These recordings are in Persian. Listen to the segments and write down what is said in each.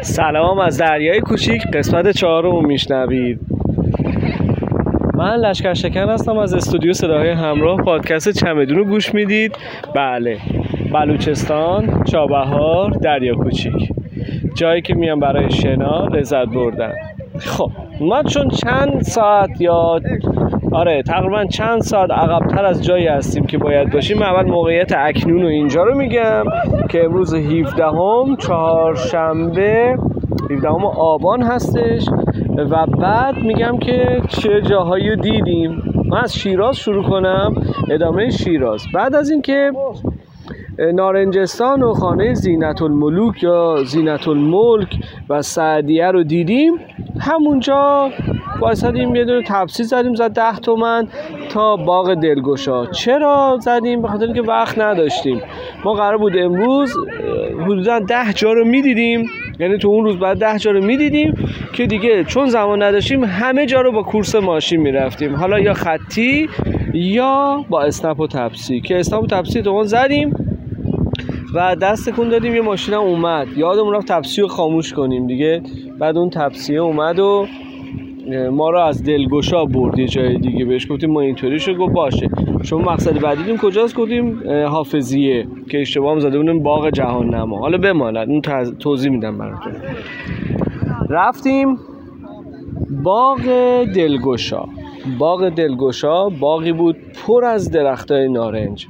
سلام از دریای کوچیک، قسمت 4 میشنوید. من لشکر شکن هستم از استودیو صداهای همراه. پادکست چمدون رو گوش میدید. بله، بلوچستان، چابهار، دریا کوچیک، جایی که میام برای شنا، لذت بردن. خب ما چون تقریبا چند ساعت عقب‌تر از جایی هستیم که باید باشیم. اول موقعیت اکنون و اینجا رو میگم که امروز 17 چهارشنبه 17 آبان هستش و بعد میگم که چه جاهایی رو دیدیم. من از شیراز شروع کنم، ادامه شیراز. بعد از اینکه نارنجستان و خانه زینت الملوک یا زینت الملک و سعدیه رو دیدیم، همونجا وایسادیم یه دونه تپسی زدیم، زد 10 تومن تا باغ دلگشا. چرا زدیم؟ به خاطر اینکه وقت نداشتیم. ما قرار بود امروز حدودا 10 جا رو میدیدیم، یعنی تو اون روز بعد 10 جا رو میدیدیم که دیگه چون زمان نداشتیم همه جا رو با کورس ماشین میرفتیم، حالا یا خطی یا با اسنپ و تپسی. که اسنپ و تپسی تو اون زدیم و دست تکون دادیم، یه ماشین هم اومد، یادمون رفت تپسی رو خاموش کنیم دیگه. بعد اون تپسی اومد و ما رو از دلگشا برد یه جای دیگه. بهش گفتیم ما اینطوری شد، گفت باشه شما مقصد بعدیتون کجاست؟ گفتیم حافظیه، که اشتباه هم زده بودیم باغ جهان نما. حالا بماند، اون توضیح میدم براتون. رفتیم باغ دلگشا. باغ دلگشا باغی بود پر از درختای نارنج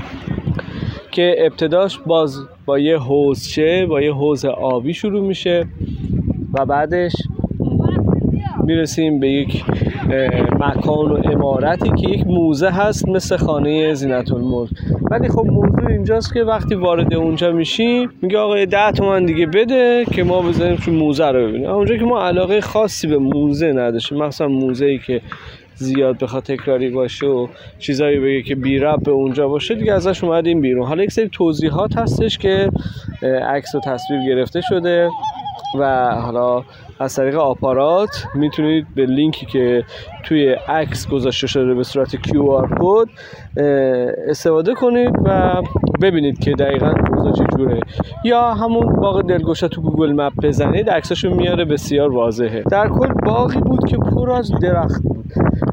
که ابتداش باز با یه حوضچه، با یه حوض آبی شروع میشه و بعدش میرسیم به یک مکان و عمارتی که یک موزه هست مثل خانه زینت الملک. ولی خب موضوع اینجاست که وقتی وارد اونجا میشیم میگه آقا 10 تومن دیگه بده که ما بزنیم تو موزه رو ببینیم. اونجا که ما علاقه خاصی به موزه نداشتیم، مثلا موزه‌ای که زیاد بخواد تکراری باشه و چیزایی بگه که بی ربط به اونجا باشه دیگه ازش اومدیم بیرون. حالا یک سری توضیحات هستش که عکس و تصویر گرفته شده و حالا از طریق آپارات میتونید به لینکی که توی عکس گذاشته شده به صورت QR کد استفاده کنید و ببینید که دقیقاً اوضاع چجوره، یا همون باغ دلگشا تو گوگل مپ بزنید عکساشو میاره، بسیار واضحه. در کل باغی بود که پر از درخت بود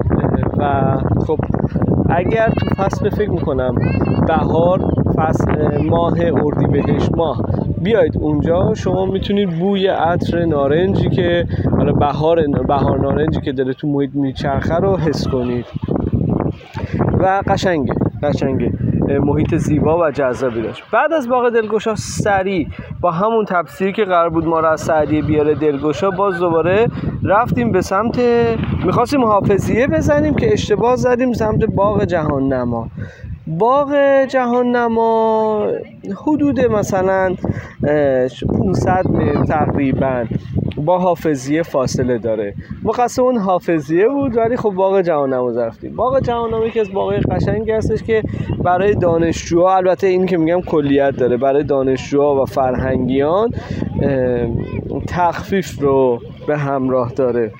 و خب اگر تو فصل فکر میکنم بهار، فصل ماه اردیبهشت ماه بیاید اونجا، شما میتونید بوی عطر نارنجی که حالا بهار نارنجی که داره تو محیط میچرخه رو حس کنید و قشنگه محیط زیبا و جذابی داشت. بعد از باغ دلگشا سریع با همون تپسی که قرار بود ما رو از سعدیه بیاره دلگشا، باز دوباره رفتیم به سمت، میخواستیم حافظیه بزنیم که اشتباه زدیم، سمت باغ جهان نما. باغ جهان نما حدود مثلا 500 متر تقریبا با حافظیه فاصله داره. ما قصد اون حافظیه بود، ولی خب باغ جهان نما رفتیم. باغ جهان نما یکی از باغ‌های قشنگی هستش که برای دانشجوها، البته این که میگم کلیت داره، برای دانشجوها و فرهنگیان تخفیف رو به همراه داره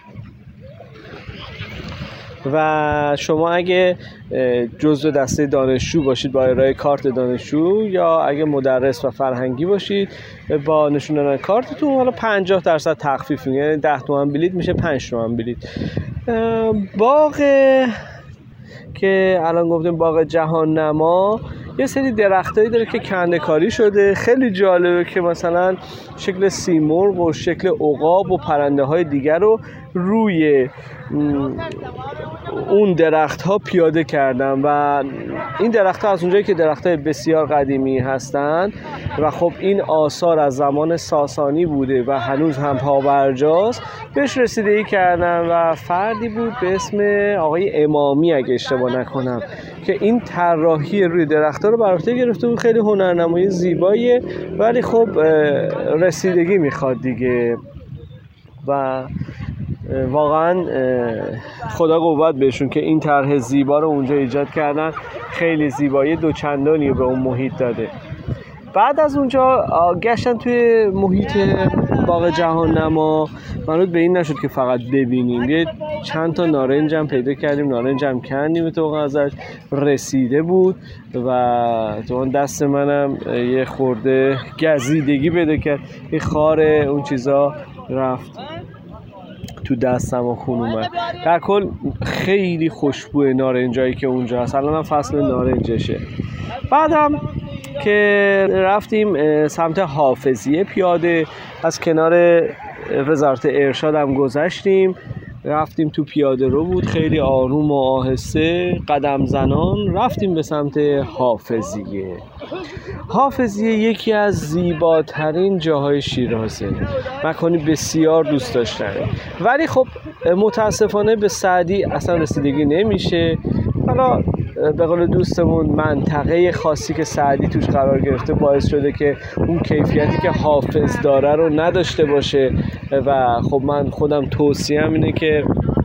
و شما اگه جزو دسته دانشجو باشید با ارائه کارت دانشجو، یا اگه مدرس و فرهنگی باشید با نشون دادن کارتتون، حالا 50% تخفیف، یعنی 10 تومن بلیت میشه 5 تومن بلیت. باغ که الان گفتیم باغ جهان نما یه سری درختایی داره که کنده کاری شده. خیلی جالبه که مثلا شکل سیمرغ و شکل عقاب و پرنده های دیگر رو روی اون درخت ها پیاده کردن و این درخت ها از اونجایی که درخت های بسیار قدیمی هستن و خب این آثار از زمان ساسانی بوده و هنوز هم پابرجاست، بهش رسیدگی کردن و فردی بود به اسم آقای امامی اگه اشتباه نکنم که این طراحی روی درخت ها رو بر عهده گرفته بود. خیلی هنرنمایی زیباییه، ولی خب رسیدگی میخواد دیگه و واقعا خدا قوت بهشون که این طرح زیبا رو اونجا ایجاد کردن. خیلی زیبایی دوچندانی به اون محیط داده. بعد از اونجا گشتن توی محیط باغ جهان نما، منوط به این نشد که فقط ببینیم، یه چند تا نارنج هم پیدا کردیم، نارنج هم کندیم تو ازش، رسیده بود و تو دست منم یه خورده گزیدگی پیدا کرد، یه خار اون چیزا رفت تو دستم و خون اومد. در کل خیلی خوشبوه نارنجایی که اونجا هست، الان هم فصل نارنجشه. بعدم که رفتیم سمت حافظیه پیاده، از کنار وزارت ارشاد هم گذشتیم، رفتیم تو پیاده رو بود، خیلی آروم و آهسته قدم زنان رفتیم به سمت حافظیه. حافظیه یکی از زیباترین جاهای شیرازه، مکانی بسیار دوست داشتنی، ولی خب متاسفانه به سعدی اصلا رسیدگی نمیشه. حالا به قول دوستمون منطقه خاصی که سعدی توش قرار گرفته باعث شده که اون کیفیتی که حافظ داره رو نداشته باشه و خب من خودم توصیه‌ام اینه که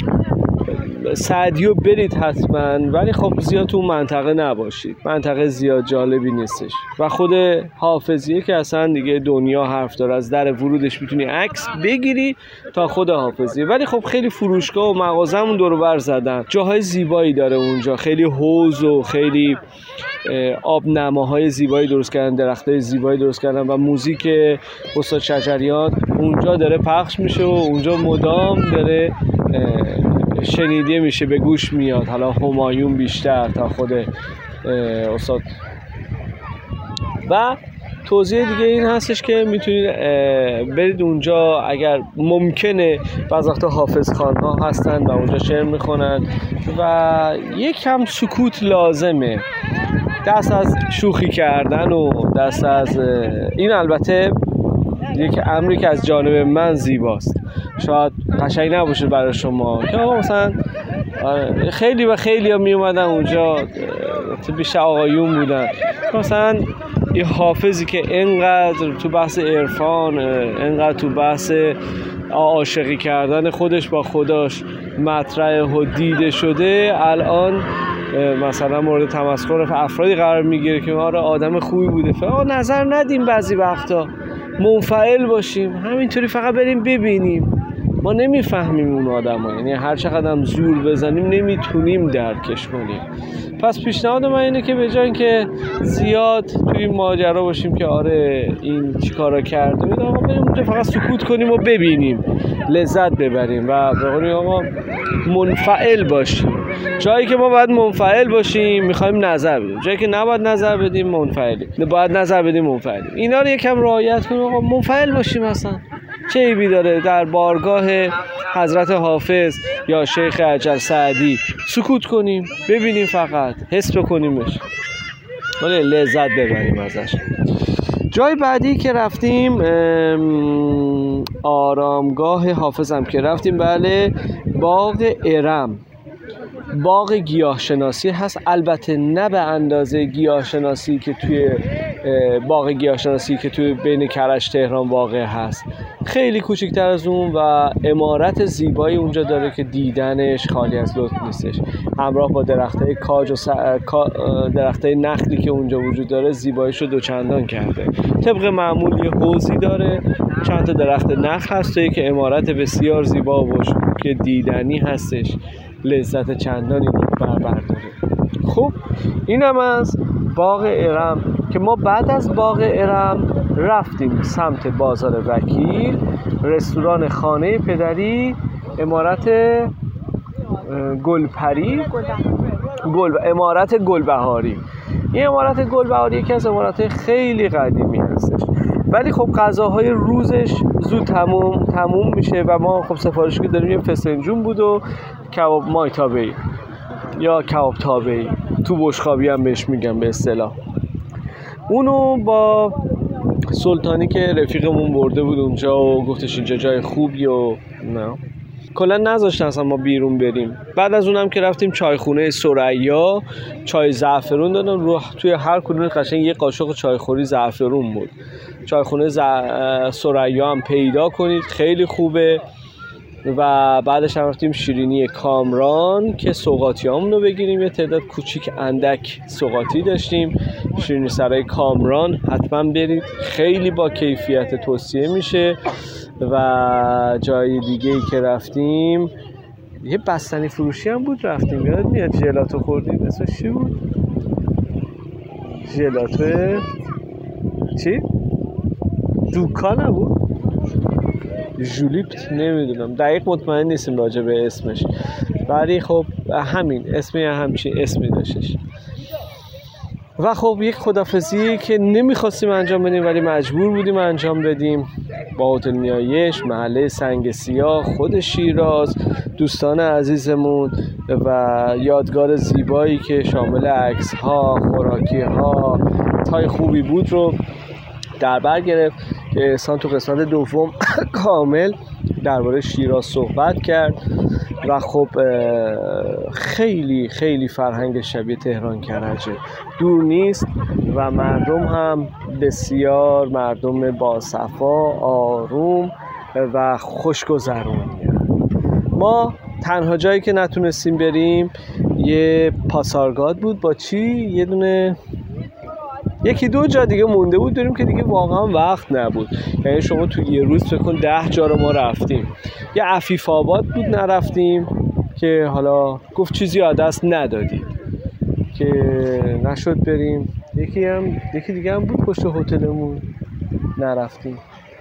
سعدیو برید حتما، ولی خب زیاد تو منطقه نباشید، منطقه زیاد جالبی نیستش و خود حافظیه که اصلا دیگه دنیا حرف داره، از در ورودش میتونی عکس بگیری تا خود حافظیه. ولی خب خیلی فروشگاه و مغازه‌مون دور و بر زدن، جاهای زیبایی داره اونجا، خیلی حوض و خیلی آب نماهای زیبایی درست کردن، درختای زیبایی درست کردن و موزیک استاد شجریان اونجا داره پخش میشه و اونجا مدام داره شنیده میشه، به گوش میاد. حالا همایون بیشتر تا خود استاد. و توضیح دیگه این هستش که میتونید برید اونجا، اگر ممکنه بعض وقتا حافظ خان‌ها هستن و اونجا شعر میخونن و یک کم سکوت لازمه، دست از شوخی کردن و دست از این البته یک امری که از جانب من زیباست، شاید قشنگ نباشه برای شما که آقا مثلا خیلی و خیلی ها می اومدن اونجا، بیشتر آقایون بودن، مثلا یه حافظی که انقدر تو بحث عرفان، انقدر تو بحث عاشقی کردن خودش با خداش مطرح و دیده شده، الان مثلا مورد تمسخر افرادی قرار میگیره که آره آدم خوبی بوده. فقط نظر ندیم، بعضی وقتا منفعل باشیم، همینطوری فقط بریم ببینیم. ما نمیفهمیم اون آدم ها، یعنی هر چقدر هم زور بزنیم نمیتونیم درکش کنیم. پس پیشنهاد من اینه که به جای اینکه زیاد توی این ماجرا باشیم که آره این چیکارا کرده، بریم اونجا فقط سکوت کنیم و ببینیم، لذت ببریم و به قول آقا منفعل باشیم. جایی که ما باید منفعل باشیم میخوایم نظر بدیم، جایی که نباید نظر بدیم منفعلیم، باید نظر بدیم منفعلیم. اینا رو یکم رعایت کنیم، آقا منفعل باشیم. اصلا چه عیبی داره در بارگاه حضرت حافظ یا شیخ اجل سعدی سکوت کنیم، ببینیم، فقط حس بکنیمش، ولی لذت ببریم ازش. جای بعدی که رفتیم آرامگاه حافظم که رفتیم، بله، باغ ارم. باغ گیاهشناسی هست، البته نه به اندازه گیاهشناسی که توی باغ گیاهشناسی که توی بین کرج تهران واقع هست، خیلی کوچکتر از اون و عمارت زیبایی اونجا داره که دیدنش خالی از لطف نیستش، همراه با درختای کاج و درختای نخلی که اونجا وجود داره زیباییش رو دوچندان کرده. طبق معمول یه حوضی داره، چند تا درخت نخل هست و یک عمارت بسیار زیبا و که دیدنی هستش، لذت چندانی برداره. خب اینم از باغ ارم که ما بعد از باغ ارم رفتیم سمت بازار وکیل، رستوران خانه پدری، عمارت گلپری، عمارت گلبهاری. این عمارت گلبهاری یکی از عمارت خیلی قدیمی هستش، ولی خب غذاهای روزش زود تموم میشه و ما خب سفارشی که داریم یه فسنجون بود و کباب مای تابه‌ای یا کباب تابه‌ای، تو بشخابی هم بهش میگم به اصطلاح. اونو با سلطانی که رفیقمون برده بود اونجا و گفتش اینجا جای خوبی و نه کلا نذاشتن اصلا ما بیرون بریم. بعد از اونم که رفتیم چایخونه ثریا، چای زعفرون دادن، رو توی هر کدوم قشنگ یه قاشق چایخوری زعفرون بود. چایخونه ثریا هم پیدا کنید، خیلی خوبه. و بعدش هم رفتیم شیرینی کامران که سوغاتیامون رو بگیریم، یه تعداد کوچیک اندک سوغاتی داشتیم. شیرینی سرای کامران حتما برید، خیلی با کیفیت توصیه میشه. و جای دیگه‌ای که رفتیم یه بستنی فروشی هم بود رفتیم، یاد میاد ژلاتو خوردیم، اسمش چی بود؟ ژلاتو چی؟ دوکا نبود؟ ژولیپت نمیدونم، دقیق مطمئن نیستیم راجع به اسمش، ولی خب همین اسمی همچین اسمی داشتش. و خب یک خدافزی که نمیخواستیم انجام بدیم ولی مجبور بودیم انجام بدیم با هتل نیایش، محله سنگ سیاه، خود شیراز، دوستان عزیزمون و یادگار زیبایی که شامل عکس ها، خوراکی ها، تای خوبی بود رو در بر گرفت که احسان تو قسمت دوم کامل درباره شیراز صحبت کرد و خب خیلی خیلی فرهنگ شبیه تهران کرجه دور نیست و مردم هم بسیار مردم باصفا، آروم و خوشگذرونی. ما تنها جایی که نتونستیم بریم یه پاسارگاد بود با چی؟ یه دونه یکی دو جا دیگه مونده بود داریم که دیگه واقعا وقت نبود، یعنی شما تو یه روز فکر کن 10 جا رو ما رفتیم. یه عفیف آباد بود نرفتیم که حالا گفت چیزی دست ندادید که نشد بریم. یکی دیگه هم بود پشت هتلمون نرفتیم.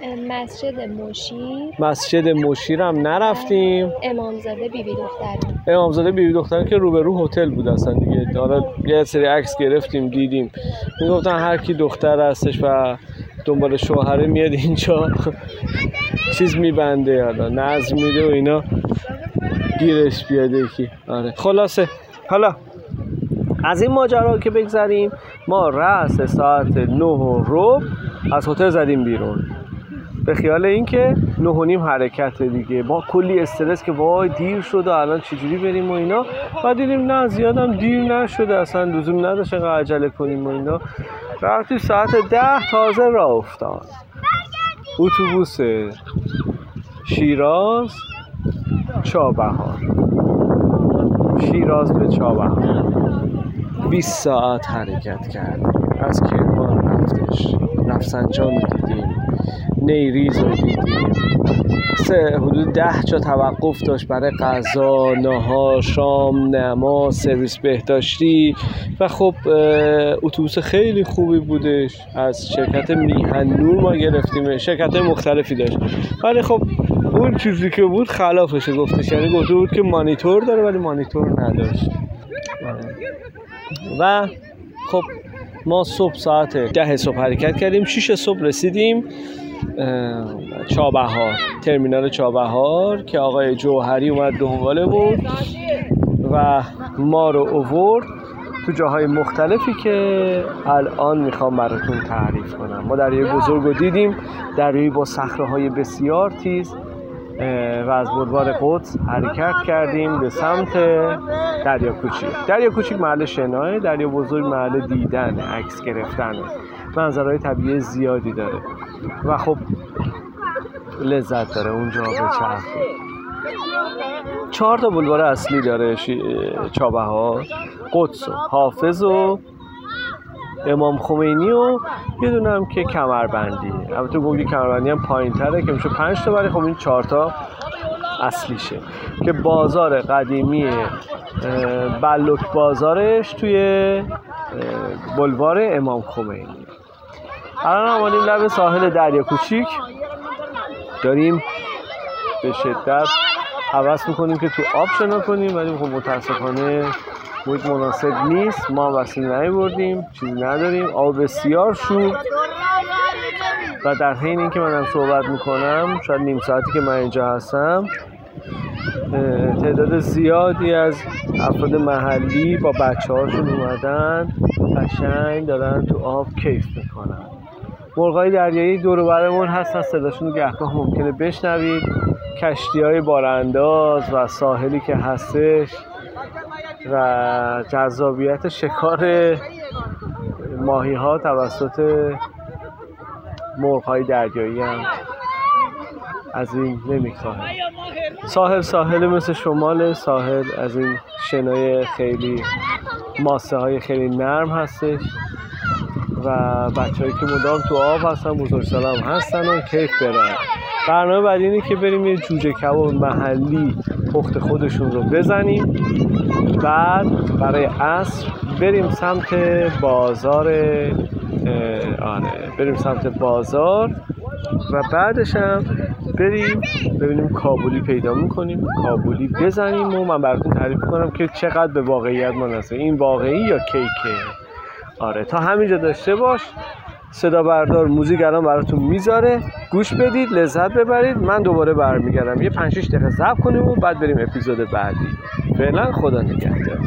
مسجد مشیر هم نرفتیم. امامزاده بیبی دختر که روبرو هتل بود اصلا دیگه. حالا یه سری عکس گرفتیم دیدیم، میگفتن هر کی دختر هستش و دنبال شوهره میاد اینجا چیز میبنده، حالا نظم میده و اینا گیرش بیاده یکی. آره خلاصه حالا از این ماجرا که بگذریم، ما رأس ساعت 9:15 از هتل زدیم بیرون به خیال این که 9:30 حرکت دیگه. با کلی استرس که وای دیر شد و الان چجوری بریم و اینا، بعد دیدیم نه زیادم دیر نشده، اصلا لزوم نداشت انقدر عجله کنیم و اینا. رفتیم ساعت 10 تازه راه افتاد اتوبوس شیراز چابهار، شیراز به چابهار 20 ساعت حرکت کردیم. از کرمان رفتش، رفسنجان رو دیدیم، نیریز رو دیدیم، حدود 10 جا توقف داشت برای غذا، ناهار، شام، نماز، سرویس بهداشتی و خب اتوبوس خیلی خوبی بودش. از شرکت میهن نور ما گرفتیم، شرکت مختلفی داشت ولی خب اون چیزی که بود خلافش گفتش، یعنی گفته بود که مانیتور داره ولی مانیتور نداشت. و خب ما صبح ساعت 10 صبح حرکت کردیم، 6 صبح رسیدیم چابهار، ترمینال چابهار که آقای جوهری اومد دنباله بود و ما رو آورد تو جاهای مختلفی که الان میخوام براتون تعریف کنم. ما دریای بزرگ رو دیدیم، دریایی با صخره‌های بسیار تیز و از بلوار قدس حرکت کردیم به سمت دریا کوچیک. دریا کوچیک محل شناه، دریا بزرگ محل دیدن، عکس گرفتن، منظرهای طبیعی زیادی داره و خب لذت داره اونجا به چرخی. 4 تا بلوار اصلی داره چابهار، قدس و حافظ و امام خمینی و یه دونه هم که کمربندی. البته گوگی کمربندی هم پایین‌تره که میشه 5 تا، ولی خب این 4 تا اصلیشه که بازار قدیمی بلوک بازارش توی بلوار امام خمینی. الان آمدیم لب ساحل دریا کوچیک، داریم به شدت حوض میکنیم که تو آب شنا کنیم ولی خب متاسفانه محیط مناسب نیست. ما وسیله نمیبردیم، چیزی نداریم، آب بسیار شور و در حین اینکه منم صحبت میکنم شاید نیم ساعتی که من اینجا هستم تعداد زیادی از افراد محلی با بچه هاشون اومدن قشنگ دارن تو آب کیف میکنن. مرغای دریایی دور و برمون هستن، صداشون گهگاه ممکنه بشنوید. کشتی‌های بارانداز و ساحلی که هستش و جذابیت شکار ماهی‌ها توسط مرغ‌های دریایی هم از این نمی‌کاهه. ساحل مثل شمال ساحل از این شنای خیلی ماسه های خیلی نرم هستش و بچه‌هایی که مدام تو آب هستن بزرگسال هم هستن و کیف برن. برنامه بعد اینه که بریم یه جوجه کباب محلی پخت خودشون رو بزنیم. بعد برای عصر بریم سمت بازار بریم سمت بازار و بعدش هم بریم ببینیم کابلی پیدا میکنیم، کابلی بزنیم و من براتون تعریف کنم که چقدر به واقعیت مناسبه، این واقعی یا کیکه. تا همینجا داشته باش. صدا بردار موزیک الان براتون میذاره، گوش بدید، لذت ببرید. من دوباره برمیگردم، یه 5-6 دقیقه صبر کنیم و بعد بریم اپیزود بعدی. فعلا خدا نگهدار.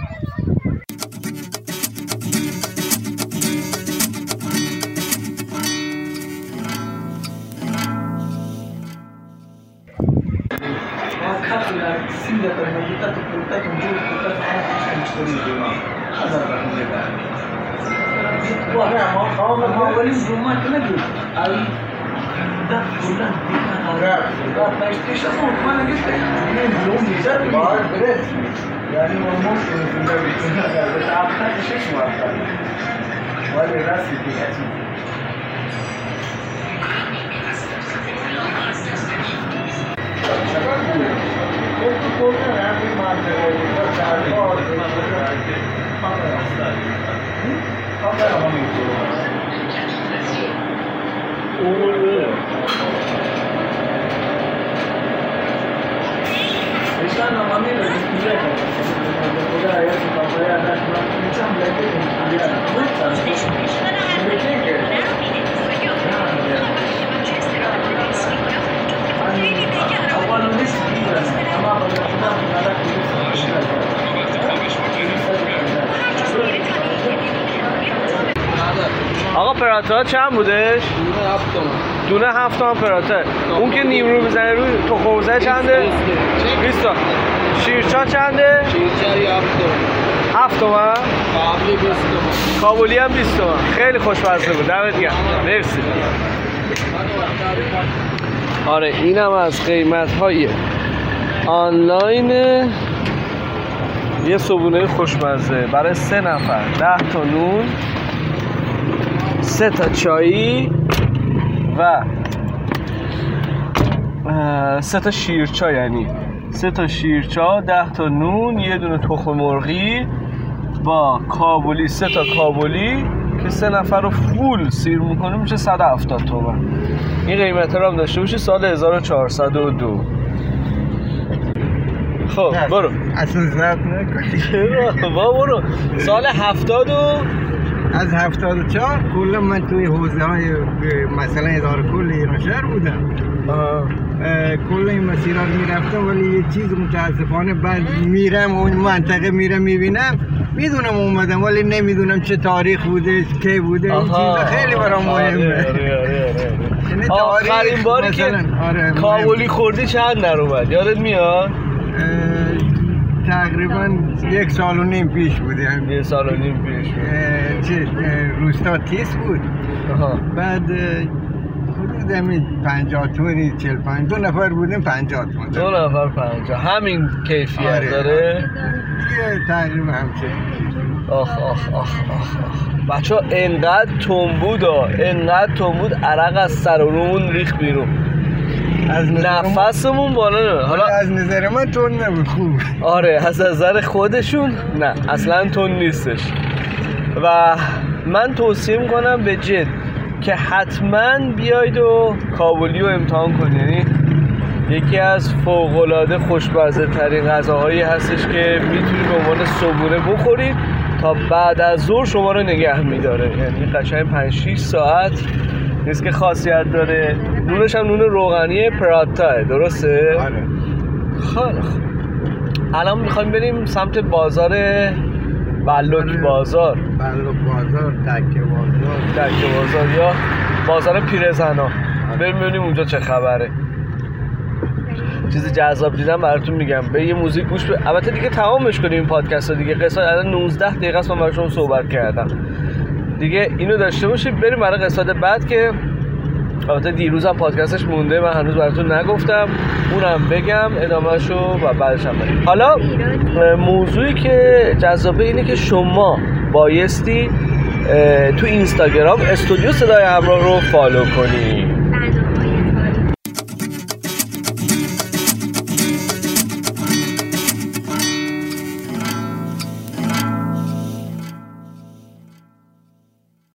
آقا پراتر چند بودش؟ دونه 7 تومن پراتر. اون که نیم رو میزنه روی تخم مرغ چنده؟ 20 تومن. شیرچا چنده؟ شیرچا 7 تومن. کابلی 20 تومن. کابلی هم 20 تومن. خیلی خوشمزه بود. دمت گرم. مرسی. اینم از قیمت‌های آنلاین یه صبحونه خوشمزه برای 3 نفر. 10 تا نون، 3 تا چایی و 3 تا شیرچا، یعنی 3 تا شیرچا، 10 تا نون، یه دونه تخم مرغی با کابلی، 3 تا کابلی که 3 نفر رو فول سیر میکنه میشه 170 تومن. این قیمت رو هم داشته باشه سال 1402. خب برو اصلا ضبط نکنی. برو سال 70 از 74 کلا من توی حوزه های مثلا اداره کل ایران شهر بودم. کل این مسیرها رو میرفتم، ولی یه چیز متاسفانه بعد میرم اون منطقه میرم میبینم، میدونم اومدم ولی نمیدونم چه تاریخ بوده، کی بوده. این چیزا خیلی برام مهمه. آخرین باری که کابلی خوردی چند در اومد یادت میاد؟ تقریبا 1.5 سال پیش بوده. 1.5 سال پیش روستا تیس بود. بعد حدود همین 50 تومانی 45 2 نفر بودیم 50 تومن. 2 نفر 50 همین کیفیت داره دیگه تقریبا همچه. بچه‌ها انقدر تون بود عرق از سر و رومون ریخت بیرون، از نفسمون بالا نمید. حالا از نظر من تون نبود، خوب. از نظر خودشون نه اصلا تون نیستش. و من توصیه میکنم به جد که حتما بیاید و کابلی رو امتحان کنید. یعنی یکی از فوق‌العاده خوشمزه ترین غذاهایی هستش که میتونید به عنوان صبحونه بخورید تا بعد از ظهر شما رو نگه میداره. یعنی قشنگ 5-6 ساعت نیست که خاصیت داره. نونش هم نون روغنی پراتاه، درسته؟ خیلی خوب. الان میخوایم بریم سمت بازار بلوک بازار، تکه بازار یا بازار پیرزنا. بریم ببینیم اونجا چه خبره. چیز جذاب دیدم براتون میگم. به یه موزیک گوش البته دیگه تمامش کنیم این پادکست رو دیگه. قصه الان 19 دقیقه است من براتون صحبت کردم. دیگه اینو داشته باشید. بریم برای قسمت بعد که البته دیروزم پادکستش مونده، من هنوز براتون نگفتم، اونم بگم ادامه‌شو و بعدش هم بریم. حالا موضوعی که جذابه اینه که شما بایستی تو اینستاگرام استودیو صدای همراه رو فالو کنید.